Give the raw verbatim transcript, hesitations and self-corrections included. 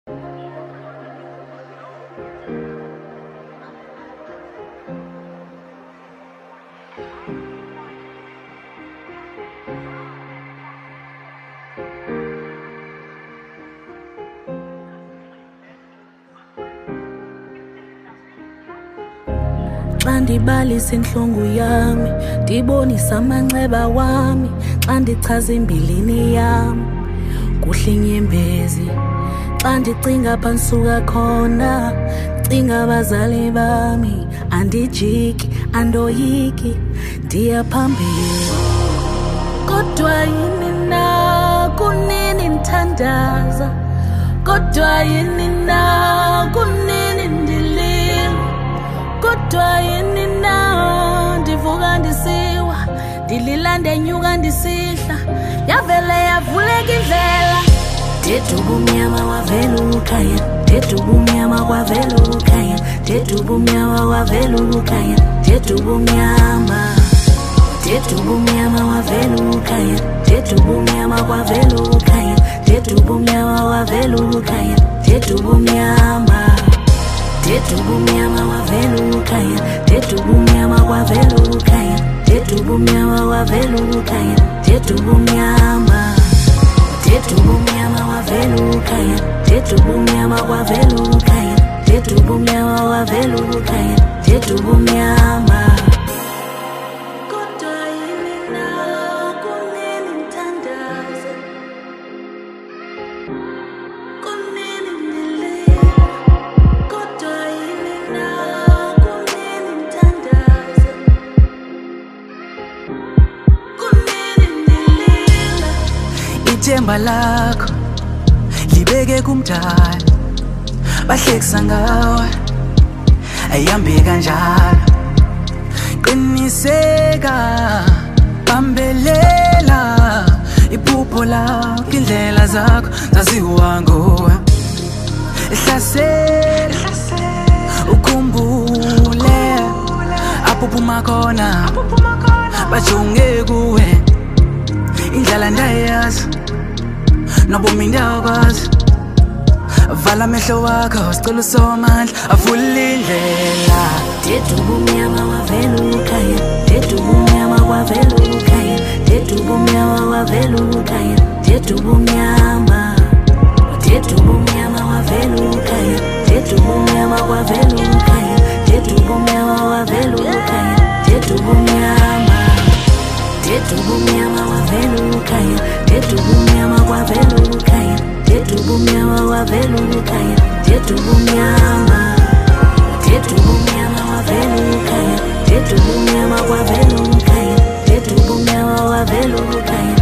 Xa ndibalisa inhlungu yami, ndibonisa amanxeba wami, xa ndichaza imbilini yami kuhle inyembezi. Xa ndicinga apha ndisuka khona, ndicinga abazali bami. Andijiki, andoyiki, ndiya phambili. Kodwa yini na kunini ndithandaza, kodwa yini na kunini ndilima, kodwa yini na ndivuka ndisiwa, ndilila ndenyuka ndisihla, yavele yavuleka indlela. Dedubu mnyama wavela ukhaya, dedubu mnyama kwavela ukhaya, dedubu mnyama wavela ukhaya, dedubu mnyama, dedubu mnyama wavela ukhaya, dedubu mnyama kwavela ukhaya, dedubu mnyama wavela ukhaya, dedubu mnyama, dedubu mnyama wavela ukhaya, dedubu mnyama kwavela ukhaya, dedubu mnyama wavela ukhaya, dedubu mnyama, dedubu mnyama wavela ukhaya, dedubu mnyama kwavela ukhaya, dedubu mnyama wavela ukhaya, dedubu mnyama. Kodwa yini na kunini ndithandaza, kunini ndilila, kodwa yini na kunini ndithandaza, kunini ndilila. Ithemba lakho libeke kumdala, bahlekisa ngawe ayihambi kanjalo. Qiniseka, bambelela iphupho lakho, indlela zakho zaziwa nguwe. Ihlasela, ukhumbule apho uphuma khona, bajonge kuwe. Indlela ndayazi, nobomi ndiyakwazi. Vala amehlo wakho, sicela usomandla avule indlela. Dedubu mnyama wavela ukhaya, dedubu mnyama kwavela ukhaya, dedubu mnyama wavela ukhaya, dedubu mnyama, dedubu mnyama wavela ukhaya, dedubu mnyama kwavela ukhaya, dedubu mnyama wavela ukhaya, dedubu mnyama, dedubu mnyama wavela ukhaya, dedubu mnyama kwavela ukhaya, dedubu mnyama wavela ukhaya, dedubu mnyama, dedubu mnyama wavela ukhaya, dedubu mnyama kwavela ukhaya, dedubu mnyama wavela ukhaya,